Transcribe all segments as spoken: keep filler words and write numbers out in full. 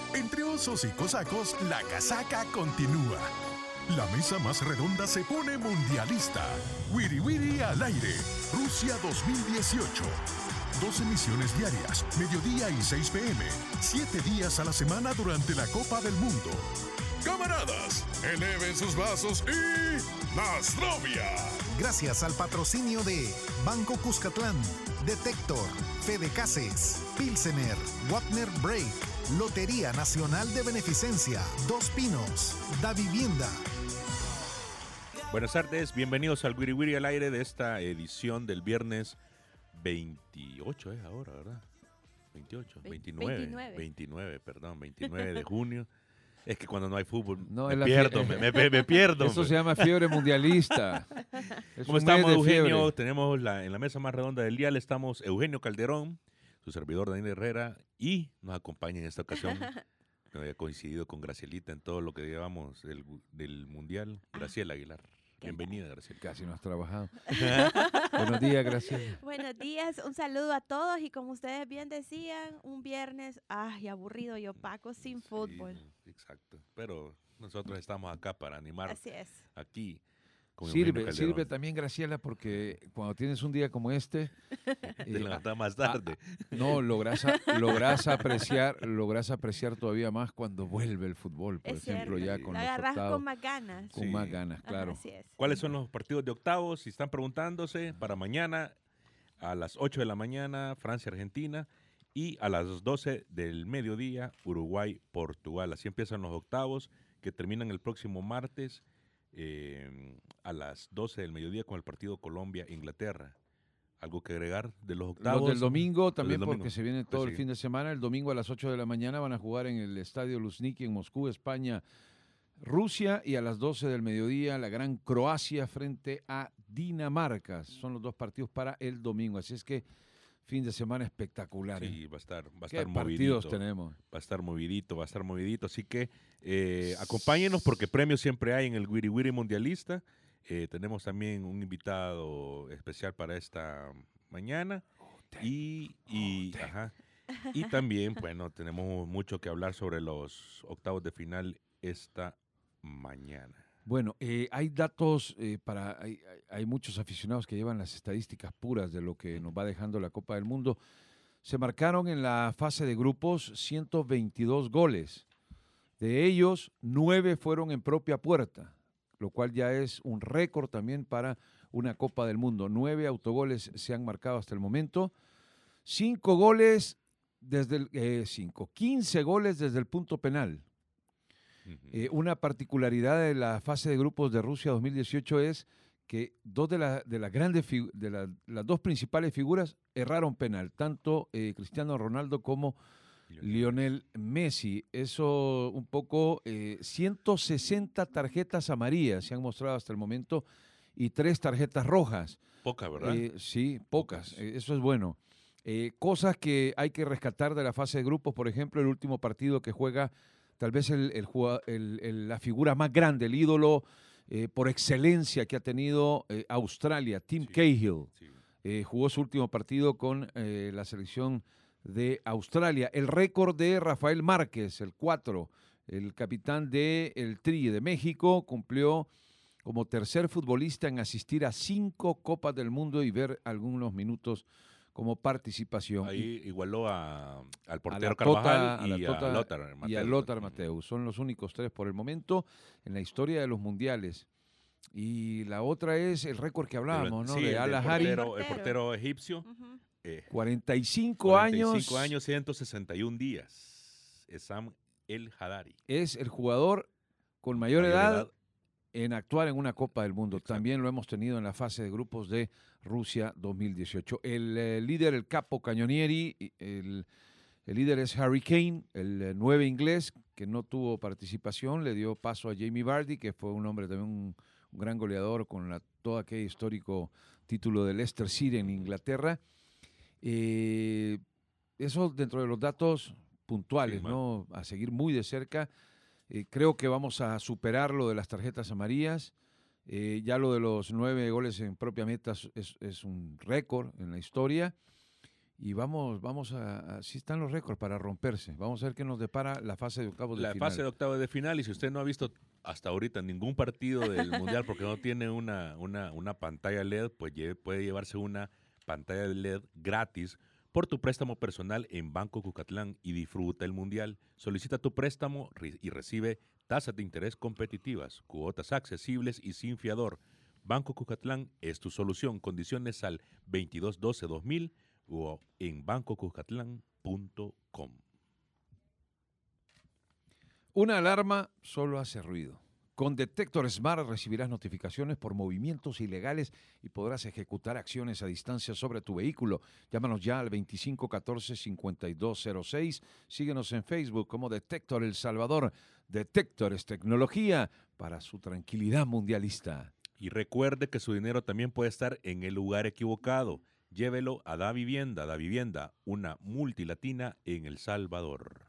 Entre osos y cosacos, la casaca continúa. La mesa más redonda se pone mundialista. Wiri Wiri al aire. Rusia dos mil dieciocho. Dos emisiones diarias, mediodía y seis pe eme. Siete días a la semana durante la Copa del Mundo. Camaradas, eleven sus vasos y ¡Nostrovia! Gracias al patrocinio de Banco Cuscatlán, Detector, Fede Cases, Pilsener, Wapner Break, Lotería Nacional de Beneficencia, Dos Pinos, Da Vivienda. Buenas tardes, bienvenidos al Wiri Wiri al aire de esta edición del viernes veintiocho, es ahora, ¿verdad? veintiocho, veintinueve, veintinueve. veintinueve, perdón, veintinueve de junio. Es que cuando no hay fútbol No, me, es la pierdo, fie- me, me- me pierdo, Eso hombre. se llama fiebre mundialista. Es ¿Cómo un mes estamos, de Eugenio? fiebre. Tenemos la, en la mesa más redonda del día, estamos Eugenio Calderón, su servidor Daniel Herrera, y nos acompaña en esta ocasión, que había coincidido con Gracielita en todo lo que llevamos del, del Mundial, Graciela Aguilar. Bienvenida, Graciela. Casi no has trabajado. Buenos días, gracias. Buenos días, un saludo a todos y como ustedes bien decían, un viernes, ay, aburrido y opaco sin Sí, fútbol. exacto, pero nosotros estamos acá para animar Así es. aquí. con Eugenio Sirve, Calderón. sirve también, Graciela, porque cuando tienes un día como este, Te eh, levantas más tarde. no, logras, a- logras apreciar, logras apreciar todavía más cuando vuelve el fútbol, por Es ejemplo, cierto. ya con Lo los agarras octavos, con más ganas. con Sí. más ganas, Ajá, claro. así es. ¿Cuáles son los partidos de octavos? Si están preguntándose, para mañana a las ocho de la mañana, Francia-Argentina, y a las doce del mediodía, Uruguay-Portugal. Así empiezan los octavos, que terminan el próximo martes eh, a las doce del mediodía con el partido Colombia-Inglaterra. ¿Algo que agregar de los octavos? Los del domingo Los también, del domingo. porque se viene Pues todo sí. el fin de semana. El domingo a las ocho de la mañana van a jugar en el Estadio Luzhniki en Moscú, España, Rusia, y a las doce del mediodía la gran Croacia frente a Dinamarca. Son los dos partidos para el domingo. Así es que fin de semana espectacular. ¿eh? Sí, va a estar, va a ¿Qué estar partidos movidito. tenemos? Va a estar movidito, va a estar movidito. Así que eh, acompáñenos porque premios siempre hay en el Wiri Wiri Mundialista. Eh, tenemos también un invitado especial para esta mañana. Y, y, ajá, y también, bueno, tenemos mucho que hablar sobre los octavos de final esta mañana. Bueno, eh, hay datos eh, para. Hay, hay- hay muchos aficionados que llevan las estadísticas puras de lo que nos va dejando la Copa del Mundo. Se marcaron en la fase de grupos ciento veintidós goles. De ellos, nueve fueron en propia puerta, lo cual ya es un récord también para una Copa del Mundo. Nueve autogoles se han marcado hasta el momento. Cinco goles desde el. Eh, cinco, quince goles desde el punto penal. Ujú. Eh, una particularidad de la fase de grupos de Rusia dos mil dieciocho es que dos de, la- de las grandes figu- de la- las dos principales figuras erraron penal, tanto eh, Cristiano Ronaldo como Lionel Messi. Eso un poco, eh, ciento sesenta tarjetas amarillas se han mostrado hasta el momento y tres tarjetas rojas. Poca, ¿verdad? Eh, sí, pocas. Pocas. eh, eso es bueno. Eh, cosas que hay que rescatar de la fase de grupos, por ejemplo, el último partido que juega tal vez el, el jugua- el- el- la figura más grande, el ídolo eh, por excelencia que ha tenido eh, Australia, Tim Sí. Cahill. Sí. Eh, jugó su último partido con eh, la selección de Australia. El récord de Rafael Márquez, el cuatro, el capitán del Tri de México, cumplió como tercer futbolista en asistir a cinco Copas del Mundo y ver algunos minutos como participación. Ahí igualó a, al a la portero Tota- Carvajal a la y, Tota a Lothar y a Matthäus. Lothar Ujú. Matthäus. Son los únicos tres por el momento en la historia de los mundiales. Y la otra es el récord que hablábamos, ¿no? Sí, de el Al del Ahly, portero, el Portero. portero egipcio. Ujú. eh, cuarenta y cinco cuarenta y años. cinco años, ciento sesenta y un días. Esam El Hadari. Es el jugador con mayor, Mayor edad, edad. en actuar en una Copa del Mundo. Exacto. También lo hemos tenido en la fase de grupos de Rusia dos mil dieciocho. El eh, líder, el capo Cañonieri, y el, el líder es Harry Kane, el eh, nueve inglés, que no tuvo participación, le dio paso a Jamie Vardy, que fue un hombre también un, un gran goleador con la, todo aquel histórico título de Leicester City en Inglaterra. Eh, eso dentro de los datos puntuales, Sí, ma- ¿no? A seguir muy de cerca. Eh, creo que vamos a superar lo de las tarjetas amarillas. Eh, ya lo de los nueve goles en propia meta es, es- es un récord en la historia. y vamos, vamos a, a sí están los récords para romperse. Vamos a ver qué nos depara la fase de octavos de La final. fase de octavos de final, y si usted no ha visto hasta ahorita ningún partido del Mundial porque no tiene una, una, una pantalla L E D, pues lle- puede llevarse una pantalla L E D gratis por tu préstamo personal en Banco Cucatlán y disfruta el Mundial. Solicita tu préstamo re- y recibe tasas de interés competitivas, cuotas accesibles y sin fiador. Banco Cucatlán es tu solución. Condiciones al veintidós doce dos mil o en banco cucatlán punto com. Una alarma solo hace ruido. Con Detector Smart recibirás notificaciones por movimientos ilegales y podrás ejecutar acciones a distancia sobre tu vehículo. Llámanos ya al veinticinco catorce cincuenta y dos cero seis. Síguenos en Facebook como Detector El Salvador. Detector es tecnología para su tranquilidad mundialista. Y recuerde que su dinero también puede estar en el lugar equivocado. Llévelo a Da Vivienda. Da Vivienda, una multilatina en El Salvador.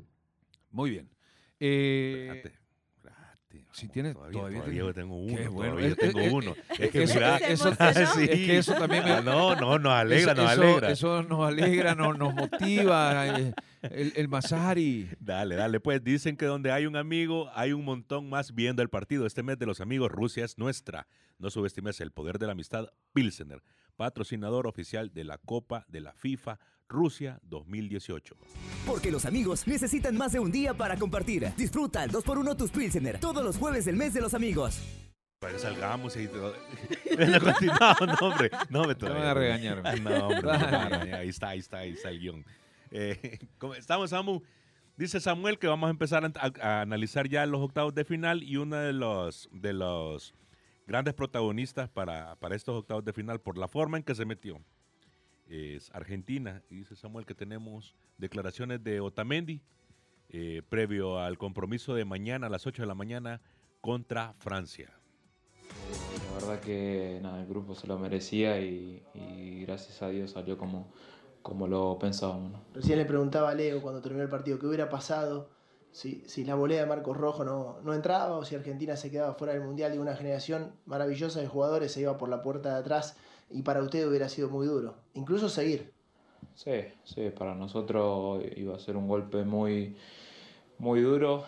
Muy bien. Eh, Espérate, espérate. si tienes- todavía, todavía todavía tengo- yo tengo uno. Qué bueno. Todavía Eh, tengo eh, uno. eh, Es que eso- mira, Se eso- emocionó. sí. es que eso también me- Ah, no, no, nos alegra, eso, nos eso- alegra. Eso nos alegra, nos, nos motiva. eh, El, el Masari. Dale, dale, pues dicen que donde hay un amigo, hay un montón más viendo el partido. Este mes de los amigos, Rusia es nuestra. No subestimes el poder de la amistad. Pilsener, patrocinador oficial de la Copa de la FIFA Rusia dos mil dieciocho. Porque los amigos necesitan más de un día para compartir. Disfruta el dos por uno tus Pilsener todos los jueves del mes de los amigos. Para que salgamos y todo. No, continuamos, no, hombre. No, me Te van a regañar. Ah, no, hombre. No, no, ahí está, ahí está, ahí está el guión. Eh, ¿cómo estamos, Samu? Dice Samuel que vamos a empezar a, a- a analizar ya los octavos de final y uno de los, de los grandes protagonistas para, para estos octavos de final por la forma en que se metió es Argentina. Y dice Samuel que tenemos declaraciones de Otamendi eh, previo al compromiso de mañana a las ocho de la mañana contra Francia. Eh, la verdad que nada, el grupo se lo merecía y, y gracias a Dios salió como, como lo pensábamos, ¿no? Recién le preguntaba a Leo cuando terminó el partido qué hubiera pasado si, si la volea de Marcos Rojo no, no entraba o si Argentina se quedaba fuera del Mundial de una generación maravillosa de jugadores, se iba por la puerta de atrás y para usted hubiera sido muy duro, incluso seguir. Sí, sí, para nosotros iba a ser un golpe muy, muy duro,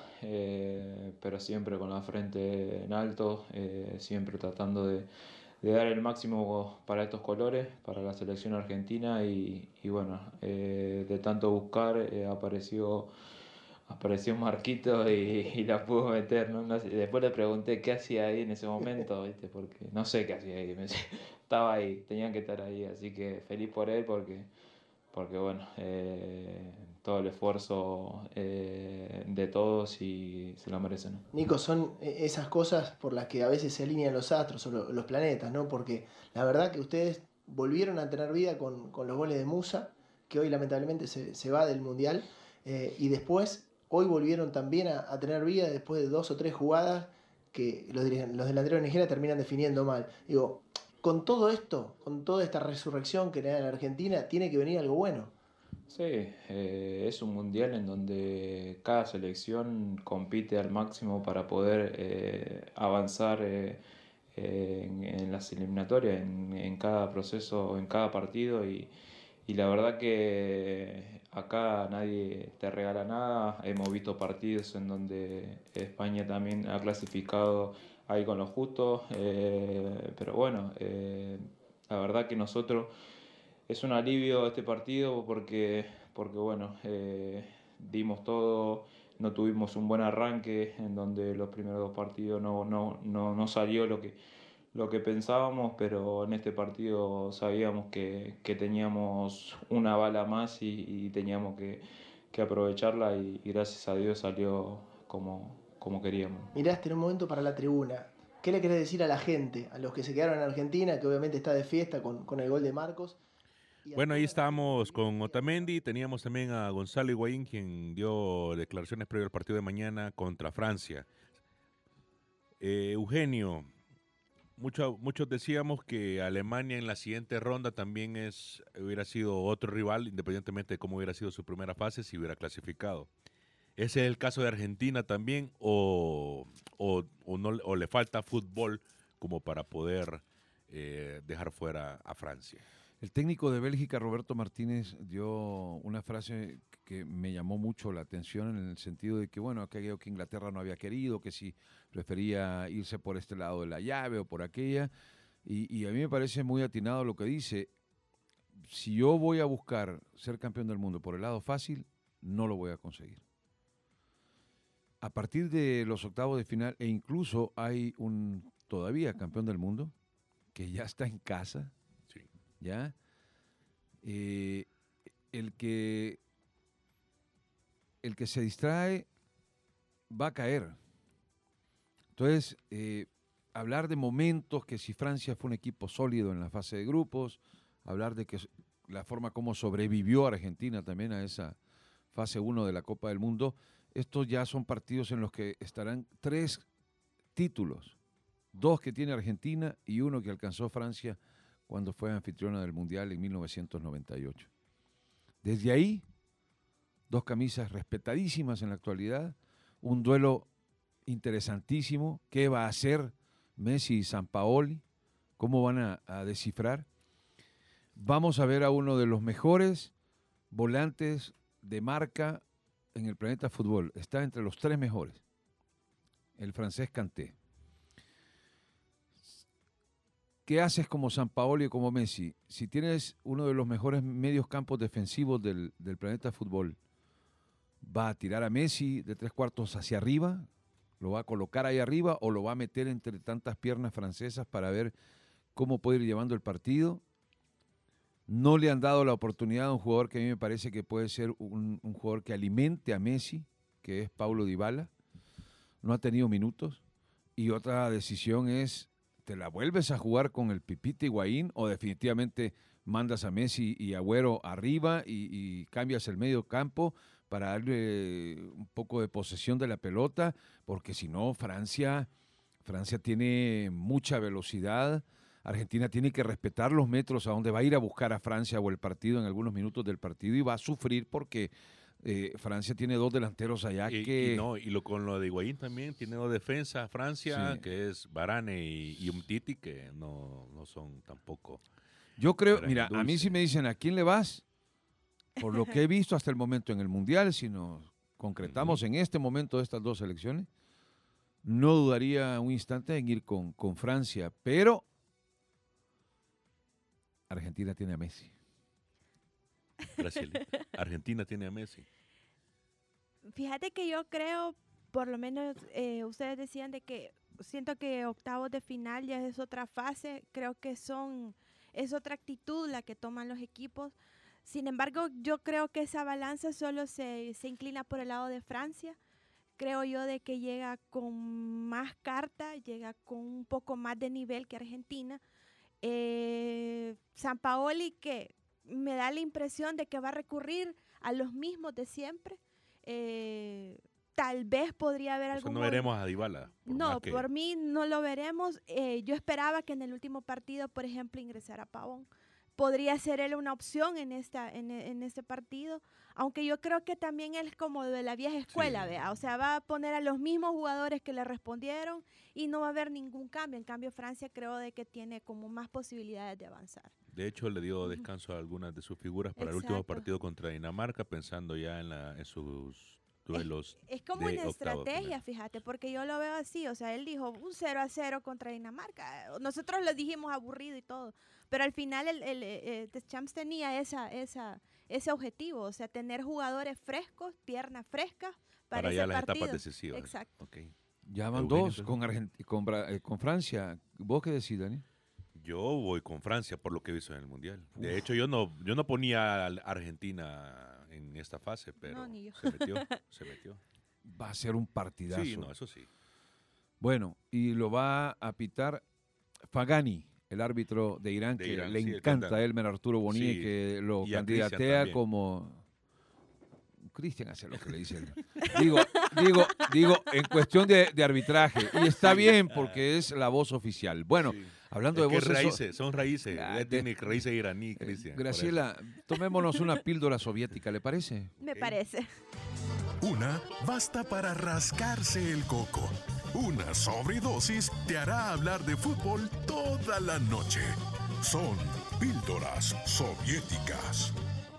eh, pero siempre con la frente en alto, eh, siempre tratando de, de dar el máximo para estos colores, para la selección argentina y, y bueno, eh, de tanto buscar eh, apareció, apareció Marquito y, y la pudo meter, ¿no? No sé, después le pregunté qué hacía ahí en ese momento, ¿viste? Porque no sé qué hacía ahí, me decía, estaba ahí, tenían que estar ahí, así que feliz por él porque... porque bueno, eh, todo el esfuerzo eh, de todos y se lo merecen. Nico, son eh, esas cosas por las que a veces se alinean los astros o lo- los planetas, ¿no? Porque la verdad que ustedes volvieron a tener vida con, con los goles de Musa, que hoy lamentablemente se, se va del Mundial, eh, y después, hoy volvieron también a, a tener vida después de dos o tres jugadas que los, dirige- los delanteros de Nigeria terminan definiendo mal. Digo, con todo esto, con toda esta resurrección que le da en Argentina, tiene que venir algo bueno. Sí, eh, es un mundial en donde cada selección compite al máximo para poder eh, avanzar eh, eh, en, en las eliminatorias, en, en cada proceso, en cada partido y, y la verdad que acá nadie te regala nada. Hemos visto partidos en donde España también ha clasificado ahí con lo justo, eh, pero bueno, eh, la verdad que nosotros es un alivio este partido porque, porque bueno, eh, dimos todo, no tuvimos un buen arranque en donde los primeros dos partidos no, no, no, no salió lo que, lo que pensábamos, pero en este partido sabíamos que, que teníamos una bala más y, y teníamos que, que aprovecharla y, y gracias a Dios salió como, como queríamos. Miraste en un momento para la tribuna. ¿Qué le querés decir a la gente, a los que se quedaron en Argentina, que obviamente está de fiesta con, con el gol de Marcos? Y a Bueno, ahí toda la estábamos gente con Otamendi, teníamos también a Gonzalo Higuaín, quien dio declaraciones previo al partido de mañana contra Francia. Eh, Eugenio, mucho- muchos decíamos que Alemania en la siguiente ronda también es, hubiera sido otro rival, independientemente de cómo hubiera sido su primera fase, si hubiera clasificado. ¿Ese es el caso de Argentina también o, o, o no, o le falta fútbol como para poder eh, dejar fuera a Francia? El técnico de Bélgica, Roberto Martínez, dio una frase que me llamó mucho la atención en el sentido de que, bueno, aquello que Inglaterra no había querido, que si prefería irse por este lado de la llave o por aquella, y, y a mí me parece muy atinado lo que dice. Si yo voy a buscar ser campeón del mundo por el lado fácil, no lo voy a conseguir. A partir de los octavos de final, e incluso hay un todavía campeón del mundo que ya está en casa, Sí. ¿ya? Eh, el que el que se distrae va a caer. Entonces, eh, hablar de momentos, que si Francia fue un equipo sólido en la fase de grupos, hablar de que la forma como sobrevivió Argentina también a esa fase uno de la Copa del Mundo, estos ya son partidos en los que estarán tres títulos, dos que tiene Argentina y uno que alcanzó Francia cuando fue anfitriona del Mundial en mil novecientos noventa y ocho. Desde ahí, dos camisas respetadísimas en la actualidad, un duelo interesantísimo. ¿Qué va a hacer Messi y Sampaoli? ¿Cómo van a, a descifrar? Vamos a ver a uno de los mejores volantes de marca en el planeta fútbol. Está entre los tres mejores, el francés Kanté. ¿Qué haces como Sampaoli o como Messi? Si tienes uno de los mejores medios campos defensivos del, del planeta fútbol, ¿va a tirar a Messi de tres cuartos hacia arriba? ¿Lo va a colocar ahí arriba o lo va a meter entre tantas piernas francesas para ver cómo puede ir llevando el partido? No le han dado la oportunidad a un jugador que a mí me parece que puede ser un, un jugador que alimente a Messi, que es Paulo Dybala. No ha tenido minutos. Y otra decisión es, ¿te la vuelves a jugar con el Pipita Higuaín o definitivamente mandas a Messi y Agüero arriba y, y cambias el medio campo para darle un poco de posesión de la pelota? Porque si no, Francia, Francia tiene mucha velocidad. Argentina tiene que respetar los metros a donde va a ir a buscar a Francia o el partido en algunos minutos del partido y va a sufrir porque eh, Francia tiene dos delanteros allá Y, que... y no, y lo, con lo de Higuaín también tiene dos defensas Francia, Sí. que es Varane y, y Umtiti, que no, no son tampoco... Yo creo, Pero mira, en a mí dulce. si me dicen ¿a quién le vas? Por lo que he visto hasta el momento en el Mundial, si nos concretamos en este momento de estas dos selecciones, no dudaría un instante en ir con, con Francia, pero Argentina tiene a Messi. Brasil. Argentina tiene a Messi. Fíjate que yo creo, por lo menos eh, ustedes decían de que siento que octavos de final ya es otra fase, creo que son es otra actitud la que toman los equipos. Sin embargo, yo creo que esa balanza solo se, se inclina por el lado de Francia. Creo yo de que llega con más carta, llega con un poco más de nivel que Argentina. Eh, Sampaoli, que me da la impresión de que va a recurrir a los mismos de siempre. Eh, tal vez podría haber O sea, algún... no veremos a Dybala. por No, más que- por mí no lo veremos. Eh, yo esperaba que en el último partido, por ejemplo, ingresara Pavón. Podría ser él una opción en, esta, en, en este partido, aunque yo creo que también él es como de la vieja escuela, Sí. ¿vea? O sea, va a poner a los mismos jugadores que le respondieron y no va a haber ningún cambio. En cambio, Francia creo de que tiene como más posibilidades de avanzar. De hecho, le dio descanso a algunas de sus figuras para el último Exacto. partido contra Dinamarca, pensando ya en, la, en sus duelos. Es como de una octavo de estrategia, final. fíjate, porque yo lo veo así, o sea, él dijo un cero a cero contra Dinamarca. Nosotros lo dijimos aburrido y todo, pero al final el, el, eh, Deschamps tenía esa, esa, ese objetivo, o sea, tener jugadores frescos, piernas frescas para, Para ese ya las partido. etapas decisivas. Exacto. Ok. Ya van Eugenio, dos entonces. con, Argent- con, Bra- eh, con Francia. ¿Vos qué decís, Dani? Yo voy con Francia por lo que he visto en el Mundial. De hecho, yo no, yo no ponía a Argentina en esta fase, pero No, ni yo. se metió, se metió. Va a ser un partidazo. Sí, no, eso sí. Bueno, y lo va a pitar Fagani, el árbitro de Irán, De que Irán, le sí, el encanta a cantante. Elmer Arturo Bonilla, Sí, que lo y a Cristian candidatea también. como... Cristian hace lo que le dice él. Digo, digo, digo, en cuestión de, de arbitraje. Y está bien porque es la voz oficial. Bueno, Sí. hablando Es de que voces... raíces, son raíces. Ah, Ya de- tiene raíces iraní, Eh, Cristian. por Graciela, tomémonos una píldora soviética, ¿le parece? Me Ok. parece. Una basta para rascarse el coco. Una sobredosis te hará hablar de fútbol toda la noche. Son Píldoras soviéticas.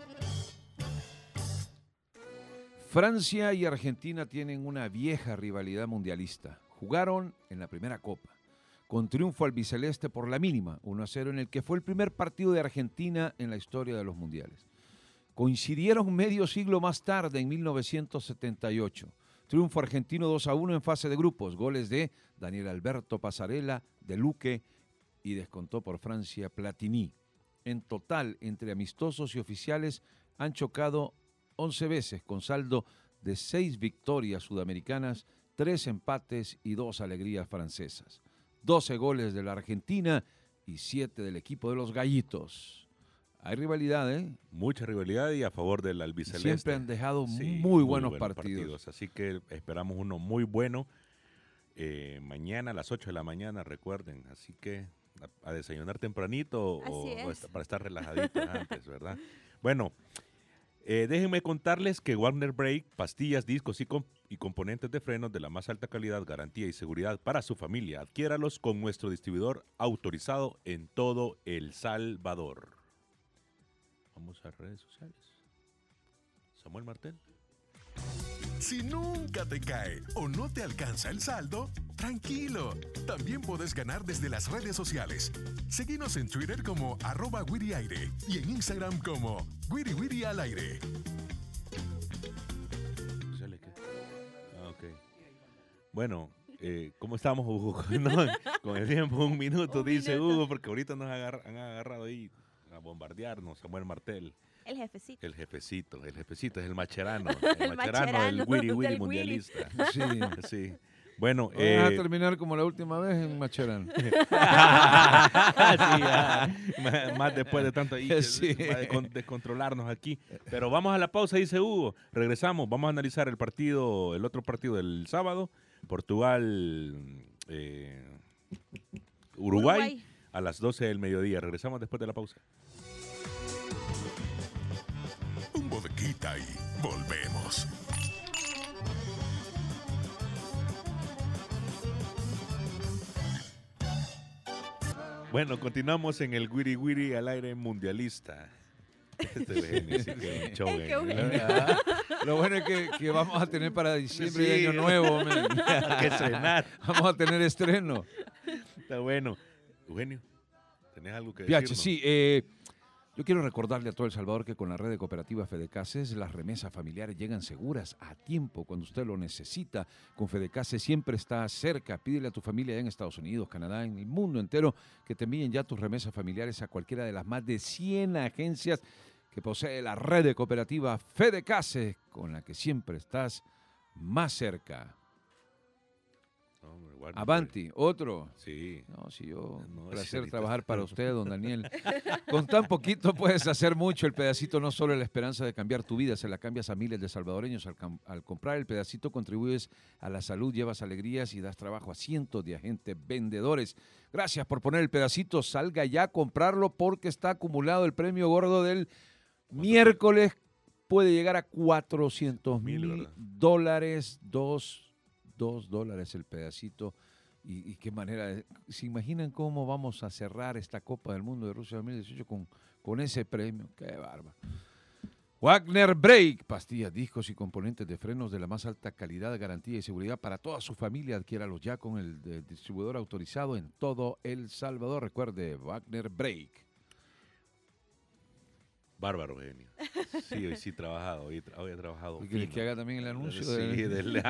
Francia y Argentina tienen una vieja rivalidad mundialista. Jugaron en la primera Copa, con triunfo albiceleste por la mínima, uno a cero, en el que fue el primer partido de Argentina en la historia de los mundiales. Coincidieron medio siglo más tarde, en mil novecientos setenta y ocho. Triunfo argentino dos a uno en fase de grupos, goles de Daniel Alberto Pasarela, de Luque y descontó por Francia Platini. En total, entre amistosos y oficiales, han chocado once veces, con saldo de seis victorias sudamericanas, tres empates y dos alegrías francesas. doce goles de la Argentina y siete del equipo de los Gallitos. Hay rivalidad, ¿eh? Mucha rivalidad y a favor del albiceleste. Siempre han dejado Sí, muy, muy buenos, buenos partidos. partidos. Así que esperamos uno muy bueno. Eh, mañana a las ocho de la mañana, recuerden. Así que a, a desayunar tempranito Así o, o es. esta- para estar relajaditos antes, ¿verdad? Bueno, eh, déjenme contarles que Wagner Brake, pastillas, discos y, com- y componentes de frenos de la más alta calidad, garantía y seguridad para su familia. Adquiéralos con nuestro distribuidor autorizado en todo El Salvador. Vamos a redes sociales. Samuel Martel. Si nunca te cae o no te alcanza el saldo, tranquilo. También puedes ganar desde las redes sociales. Seguinos en Twitter como arroba Wiri Aire y en Instagram como Wiri Wiri al aire. ¿Sale qué? Ah, ok. Bueno, eh, ¿cómo estamos, Hugo? No, con el tiempo, un minuto, Un dice minuto. Hugo, porque ahorita nos agar- han agarrado ahí a bombardearnos. Samuel Martel, El jefecito. el jefecito, el jefecito es el macherano, el, El macherano, el macherano Wiri Wiri del mundialista. Sí. Sí. Bueno, Vas a eh, terminar como la última vez en Macherán. sí, ya, más- más después de tanto ahí, que Sí. va a descon- descontrolarnos aquí. Pero vamos a la pausa, dice Hugo. Regresamos, vamos a analizar el partido, el otro partido del sábado, Portugal, eh, Uruguay, Uruguay. a las doce del mediodía. Regresamos después de la pausa. Un bodequita y volvemos. Bueno, continuamos en el Wiri Wiri al aire mundialista. Este Eugenio, sí que es un show, Es que Eugenio. Eugenio- Ah, Lo bueno es que, que vamos a tener para diciembre Sí. y Año Nuevo. men. Hay que estrenar. Vamos a tener estreno. Está bueno. Eugenio, ¿tenés algo que Piache, decirnos? sí. eh, yo quiero recordarle a todo El Salvador que con la red de cooperativas Fedecases las remesas familiares llegan seguras, a tiempo, cuando usted lo necesita. Con Fedecases siempre está cerca. Pídele a tu familia en Estados Unidos, Canadá, en el mundo entero, que te envíen ya tus remesas familiares a cualquiera de las más de cien agencias que posee la red de cooperativas Fedecases, con la que siempre estás más cerca. No, hombre, guarda, Avanti, otro. Sí. No, sí, yo, No, un sí, placer ahorita trabajar está- para usted, don Daniel. Con tan poquito puedes hacer mucho. El pedacito no solo es la esperanza de cambiar tu vida, se la cambias a miles de salvadoreños. Al, cam- al comprar el pedacito contribuyes a la salud, llevas alegrías y das trabajo a cientos de agentes vendedores. Gracias por poner el pedacito. Salga ya a comprarlo porque está acumulado el premio gordo del miércoles. Puede llegar a cuatrocientos Mil, mil ¿verdad? dólares, dos, dos dólares el pedacito. Y, y qué manera, de- ¿se imaginan cómo vamos a cerrar esta Copa del Mundo de Rusia dos mil dieciocho con, con ese premio? ¡Qué bárbaro! Wagner Brake, pastillas, discos y componentes de frenos de la más alta calidad, garantía y seguridad para toda su familia. Adquiéralos ya con el de- distribuidor autorizado en todo El Salvador. Recuerde, Wagner Brake. Bárbaro, Eugenio. Sí, hoy sí he trabajado, hoy, he tra- hoy he trabajado. ¿Y quieres fino. que haga también el anuncio? Sí, del- del, del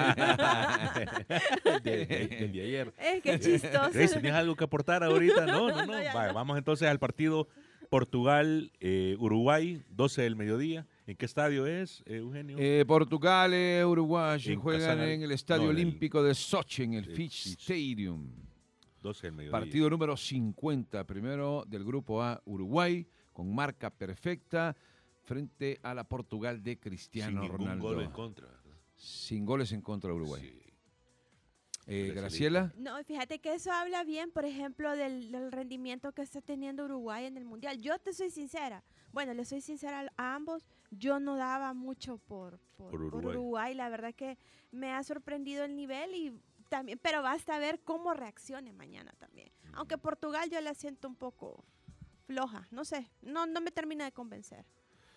de, de- del de ayer. Es que chistoso. Grace, ¿tenías algo que aportar ahorita? No, no, no. No, ya Vale, no. vamos entonces al partido Portugal-Uruguay, doce del mediodía. ¿En qué estadio es, eh, Eugenio? Eh, Portugal, eh, Uruguay En juegan Casal- en el Estadio no, en el- Olímpico de Sochi, en el el Fitch Fitch. Stadium. doce del mediodía. Partido número cincuenta, primero del grupo A, Uruguay, con marca perfecta, frente a la Portugal de Sin Cristiano ningún Ronaldo. gol en contra, ¿verdad? Sin goles en contra de Uruguay. Sí. Eh, Excelente. Graciela, No, fíjate que eso habla bien, por ejemplo, del, del rendimiento que está teniendo Uruguay en el Mundial. Yo te soy sincera, bueno, le soy sincera a, a ambos, yo no daba mucho por, por, Por por Uruguay. Uruguay. La verdad que me ha sorprendido el nivel y también, pero basta ver cómo reaccione mañana también. Aunque Portugal yo la siento un poco floja, no sé, no, no me termina de convencer.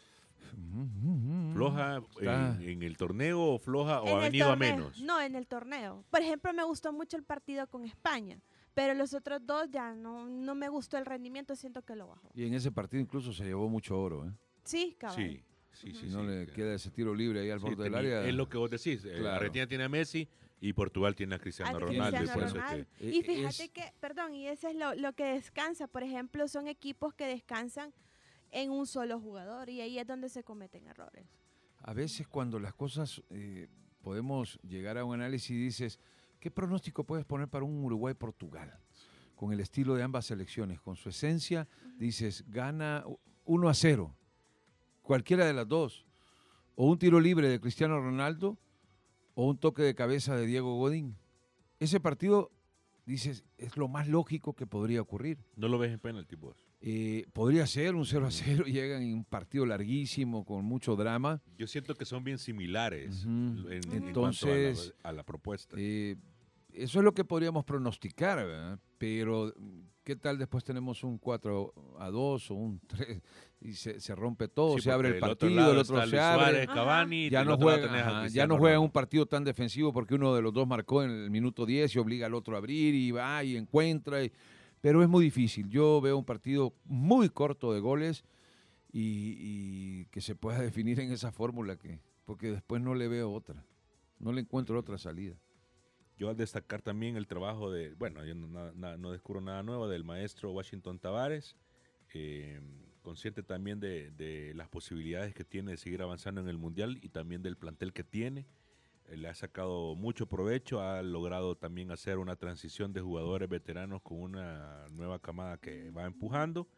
¿Floja Está- en, en el torneo o floja o En ha el venido a torneo, menos? No, en el torneo. Por ejemplo, me gustó mucho el partido con España, pero los otros dos ya no, no me gustó el rendimiento, siento que lo bajó. Y en ese partido incluso se llevó mucho oro, ¿eh? Sí, cabal. Sí, sí, sí. Si no sí, le claro. queda ese tiro libre ahí al Sí, borde del tenía- área. Es lo que vos decís. eh, Claro. Argentina tiene a Messi y Portugal tiene a Cristiano A Ronaldo. y Cristiano por eso es Ronaldo. que- Y Eh, fíjate es- que, perdón, y eso es lo, lo que descansa. Por ejemplo, son equipos que descansan en un solo jugador y ahí es donde se cometen errores. A veces cuando las cosas eh, podemos llegar a un análisis y dices, ¿qué pronóstico puedes poner para un Uruguay-Portugal? Con el estilo de ambas selecciones, con su esencia, dices, gana uno a cero, cualquiera de las dos. O un tiro libre de Cristiano Ronaldo o un toque de cabeza de Diego Godín. Ese partido, dices, es lo más lógico que podría ocurrir. No lo ves en penalti vos. Eh, podría ser un cero a cero, llegan en un partido larguísimo, con mucho drama. Yo siento que son bien similares Ujú. en, en cuanto Entonces, a la, a la propuesta. Eh, eso es lo que podríamos pronosticar, ¿verdad? Pero ¿qué tal después tenemos un cuatro a dos o un tres y se, se rompe todo, Sí, se abre el porque del otro partido, lado el otro está se Luis abre? Suárez, Cavani, y Ya del no, otro lado juega, tenés a ajá, ya Cristiano no juegan Ronaldo. un partido tan defensivo porque uno de los dos marcó en el minuto diez y obliga al otro a abrir y va y encuentra. Y, pero es muy difícil. Yo veo un partido muy corto de goles y, y que se pueda definir en esa fórmula, que porque después no le veo otra. No le encuentro otra salida. Yo al destacar también el trabajo de, bueno, yo no, na- na- no descubro nada nuevo, del maestro Washington Tavares, eh, consciente también de, de las posibilidades que tiene de seguir avanzando en el Mundial y también del plantel que tiene. Eh, le ha sacado mucho provecho, ha logrado también hacer una transición de jugadores veteranos con una nueva camada que va empujando.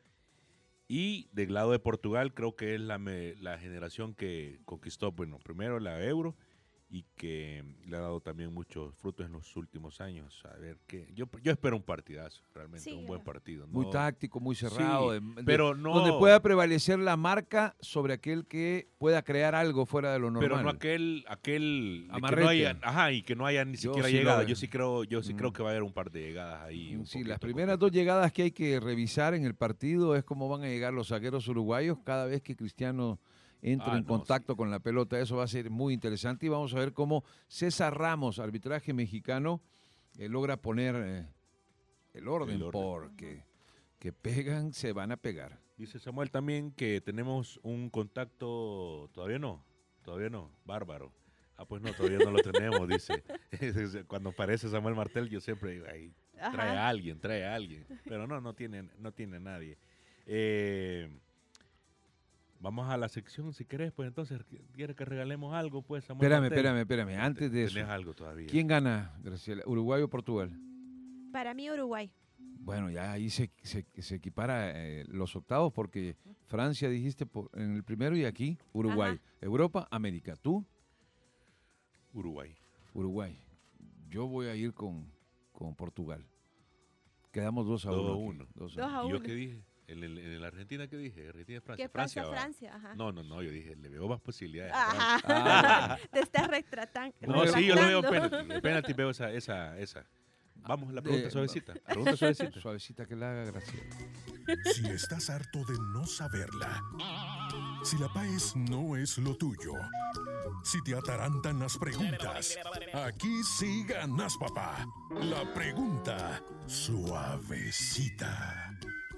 Y del lado de Portugal creo que es la, me- la generación que conquistó, bueno, primero la Euro y que le ha dado también muchos frutos en los últimos años. A ver qué. Yo, yo espero un partidazo, realmente, Sí, un buen yo- partido. Muy no- táctico, muy cerrado, Sí, de- de- pero no. donde pueda prevalecer la marca sobre aquel que pueda crear algo fuera de lo normal. Pero no aquel, aquel de que Amarrete. no haya, ajá, y que no haya ni Yo siquiera sí lo llegada. veo. Yo sí creo, yo sí Mm. creo que va a haber un par de llegadas ahí. un Sí, poquito las primeras dos llegadas que hay que revisar en el partido es cómo van a llegar los zagueros uruguayos cada vez que Cristiano entre Ah, en no, contacto con la pelota. Eso va a ser muy interesante y vamos a ver cómo César Ramos, arbitraje mexicano, eh, logra poner eh, el, orden, El orden. porque que pegan, se van a pegar. Dice Samuel también que tenemos un contacto, todavía no, todavía no, bárbaro. Ah, pues no, todavía no lo tenemos, dice. Cuando aparece Samuel Martel, yo siempre digo, ahí, trae Ajá. a alguien, trae a alguien. Pero no, no tiene, no tiene nadie. Eh, vamos a la sección, si querés, pues entonces, ¿quieres que regalemos algo, pues, Samuel Espérame, Martel? espérame, espérame. Antes de eso, Tenés algo todavía. ¿quién gana, Graciela? ¿Uruguay o Portugal? Para mí, Uruguay. Bueno, ya ahí se, se, se equipara eh, los octavos porque Francia dijiste por- en el primero y aquí Uruguay. Ajá. Europa, América. ¿Tú? Uruguay. Uruguay. Yo voy a ir con, con Portugal. Quedamos dos a Dos a uno. aquí. uno. Dos a Dos a ¿Y yo uno. qué dije? ¿En, el- en la Argentina qué dije? Argentina, Francia. Que Francia, va. Francia, ajá. No, no, no, yo dije, le veo más posibilidades. a Francia. Ajá. Ah, Te estás retratan- No, sí, yo lo veo en retractando. penalti. En penalti veo esa, esa, esa. Vamos a la pregunta Eh, suavecita. Pregunta suavecita. Suavecita que la haga Graciela. Si estás harto de no saberla, si la PAES no es lo tuyo, si te atarantan las preguntas, aquí sí ganas, papá. La pregunta suavecita.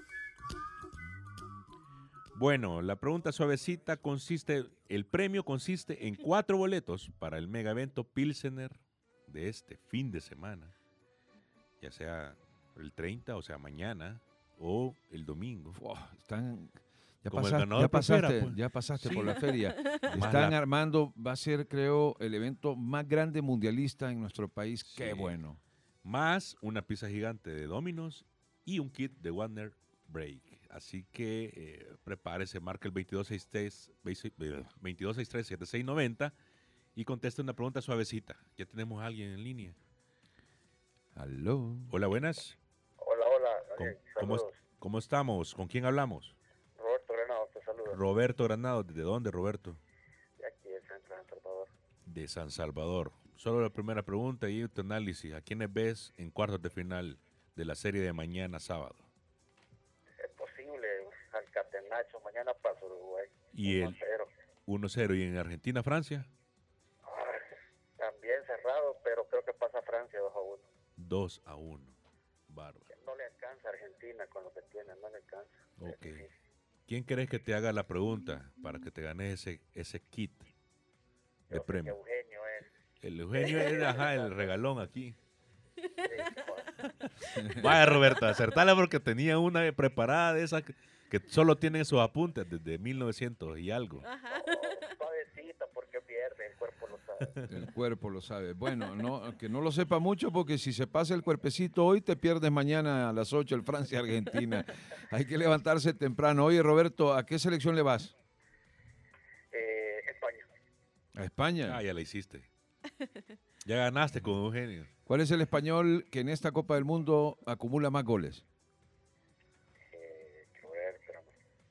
Bueno, la pregunta suavecita consiste, el premio consiste en cuatro boletos para el mega evento Pilsener de este fin de semana, ya sea el treinta, o sea mañana, o el domingo. Wow, están, ya, Como el pasaste, ganador ya pasaste, prefera, pues. ya pasaste Sí. por la feria. Más Están la- armando, va a ser creo el evento más grande mundialista en nuestro país. Qué Sí. bueno. Más una pizza gigante de Domino's y un kit de Wagner Break. Así que eh, prepárese, marca el veintidós sesenta y tres, veintidós sesenta y tres, setenta y seis noventa y conteste una pregunta suavecita. Ya tenemos a alguien en línea. Aló. Hola, buenas. Hola, hola, ¿Cómo, Daniel, cómo es- saludos. cómo estamos? ¿Con quién hablamos? Roberto Granado te saluda. Roberto Granado. ¿De dónde, Roberto? De aquí del centro de San Salvador. De San Salvador. Solo la primera pregunta y tu análisis. ¿A quiénes ves en cuartos de final de la serie de mañana sábado? Es posible Nacho, mañana pasa Uruguay. Y el uno cero. uno cero. ¿Y en Argentina, Francia? Ay, también cerrado, pero creo que pasa Francia dos a uno. dos a uno. Bárbaro. No le alcanza a Argentina con lo que tiene, no le alcanza. Ok. Es difícil. ¿Quién querés que te haga la pregunta para que te ganes ese, ese kit de Creo que premio? Eugenio es. El Eugenio es ajá, el regalón aquí. Sí, joder. Vaya, Roberto, acertala porque tenía una preparada de esas que, que solo tienen sus apuntes desde mil novecientos y algo. Ajá. Oh, suavecita porque pierde, el cuerpo lo sabe. El cuerpo lo sabe. Bueno, no, que no lo sepa mucho porque si se pasa el cuerpecito hoy te pierdes mañana a las ocho el Francia-Argentina. Hay que levantarse temprano. Oye, Roberto, ¿a qué selección le vas? Eh, España. ¿A España? Ah, ya la hiciste. Ya ganaste con Eugenio. ¿Cuál es el español que en esta Copa del Mundo acumula más goles? Eh, quiero ver, espérame.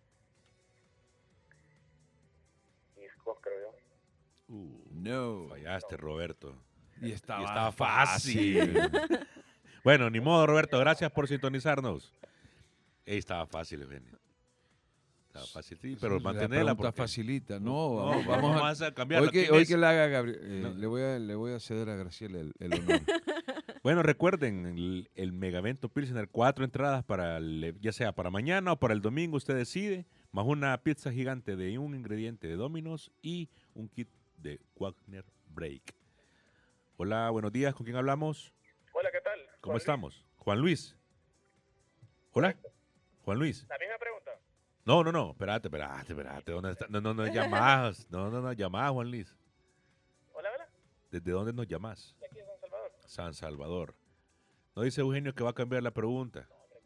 Isco, creo yo. Uh, No. fallaste, Roberto. Y estaba, Y estaba fácil. fácil. Bueno, ni modo, Roberto. Gracias por sintonizarnos. Ey, estaba fácil, Eugenio. Estaba fácil, sí, pero La mantenerla. pregunta porque- facilita. No, No, vamos, vamos, vamos a... a cambiarla. Hoy que, ¿Quién hoy es? que la haga Gabriel, eh, No. le, voy a, le voy a ceder a Graciela el, el honor. Bueno, recuerden, el, el Megavento Pilsener, cuatro entradas para el- ya sea para mañana o para el domingo, usted decide, más una pizza gigante de un ingrediente de Domino's y un kit de Wagner Break. Hola, buenos días, ¿con quién hablamos? Hola, ¿qué tal? ¿Cómo estamos? Juan Luis. Hola, Juan Luis. La misma pregunta. No, no, no, espérate, espérate, espérate, ¿dónde está? No, no, no, llamás, no, no, no, llamás, Juan Luis. Hola, hola. ¿Desde dónde nos llamás? De aquí en San Salvador. San Salvador. No dice Eugenio que va a cambiar la pregunta.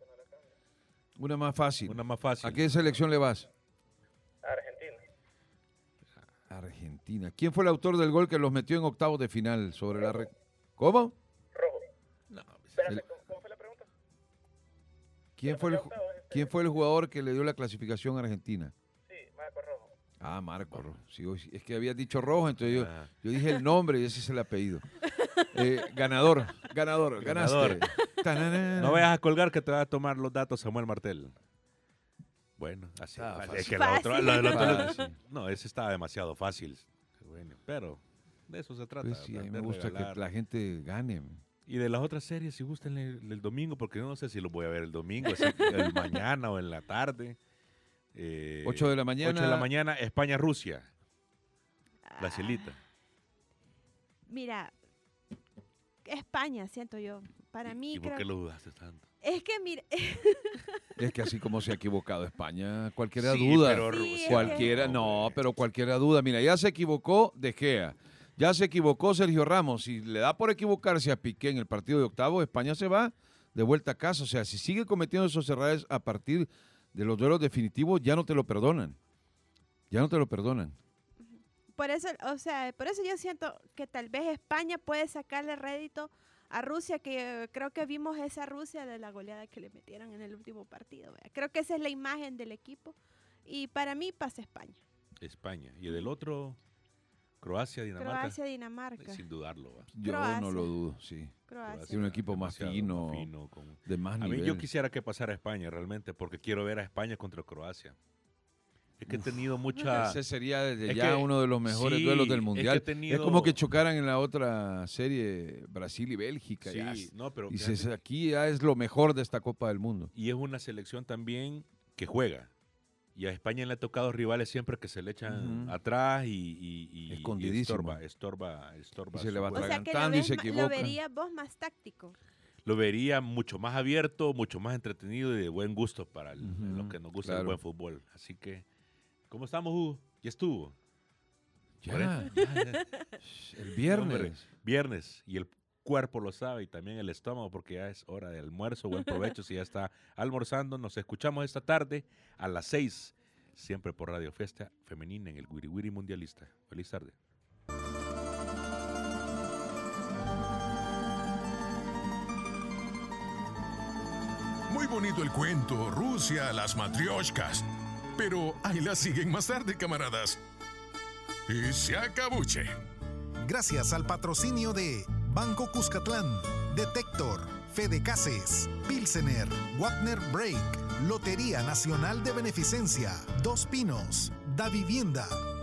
Una más fácil. Una más fácil. ¿A qué selección le vas? Argentina. Argentina. ¿Quién fue el autor del gol que los metió en octavos de final sobre la re... ¿Cómo? Rojo. No, pues, Espérate, El- ¿cómo, cómo fue la pregunta? ¿Quién fue el, ju- ¿Quién fue el jugador que le dio la clasificación a Argentina? Sí, Marco Rojo. Ah, Marco Rojo. Sí, hoy sí. Es que había dicho Rojo, entonces yo, Ah. yo dije el nombre y ese es el apellido. Eh, ganador, ganador, Ganador. ganaste. Tanana. No vayas a colgar que te va a tomar los datos Samuel Martel. Bueno, así. Ah, fácil. fácil. Es que la otra- la- la otra- Fácil. no, ese estaba demasiado fácil. Bueno, pero de eso se trata. Pues sí, a mí me de gusta regalar. que la gente gane. Y de las otras series, si gustan el, el domingo, porque yo no sé si lo voy a ver el domingo, así que el mañana o en la tarde. Eh, Ocho de la mañana. ocho de la mañana, España-Rusia. La Ah, celita. Mira, España, siento yo. Para mí, ¿Y por creo... qué lo dudaste tanto? Es que, mira, Es que así como se ha equivocado España, cualquiera Sí, duda. pero Sí, Rusia, es Cualquiera, no, no, hombre. pero cualquiera duda. Mira, ya se equivocó De Gea, ya se equivocó Sergio Ramos. Si le da por equivocarse a Piqué en el partido de octavo, España se va de vuelta a casa. O sea, si sigue cometiendo esos errores a partir de los duelos definitivos, ya no te lo perdonan. Ya no te lo perdonan. por eso, o sea, por eso yo siento que tal vez España puede sacarle rédito a Rusia, que creo que vimos esa Rusia de la goleada que le metieron en el último partido. ¿Verdad? Creo que esa es la imagen del equipo. Y para mí pasa España. España. Y del otro, Croacia, Dinamarca. Croacia, Dinamarca. Sin dudarlo. ¿va? Yo Croacia. no lo dudo, sí. Croacia. Tiene un equipo más Demasiado fino, más fino, con- de más A mí nivel. yo quisiera que pasara España realmente, porque quiero ver a España contra Croacia. Es que he tenido mucha... Ese sería desde Es ya que- uno de los mejores sí, duelos es del que Mundial. he Es, tenido- como que chocaran en la otra serie Brasil y Bélgica. Sí, ya es- no, pero y fíjate- se- aquí ya es lo mejor de esta Copa del Mundo. y es una selección también que juega. Y a España le ha tocado rivales siempre que se le echan Ujú. atrás y, y, y- y Escondidísimo. estorba, estorba, estorba. Y se su le va juego. O sea que lo, atragantando y ves se ma- lo equivoca. verías vos más táctico. Lo vería mucho más abierto, mucho más entretenido y de buen gusto para el- Ujú, los que nos gusta el claro. buen fútbol. Así que, ¿cómo estamos, Hugo? ¿Ya estuvo? Ya, cuarenta. el Hombre, viernes. viernes. Y el cuerpo lo sabe y también el estómago porque ya es hora de almuerzo. Buen provecho si ya está almorzando. Nos escuchamos esta tarde a las seis, siempre por Radio Fiesta Femenina en el Wiri Wiri Mundialista. Feliz tarde. Muy bonito el cuento, Rusia, las matrioshkas. Pero ahí las siguen más tarde, camaradas. Y se acabuche. Gracias al patrocinio de Banco Cuscatlán, Detector, Fede Cases, Pilsener, Wagner Break, Lotería Nacional de Beneficencia, Dos Pinos, Da Vivienda,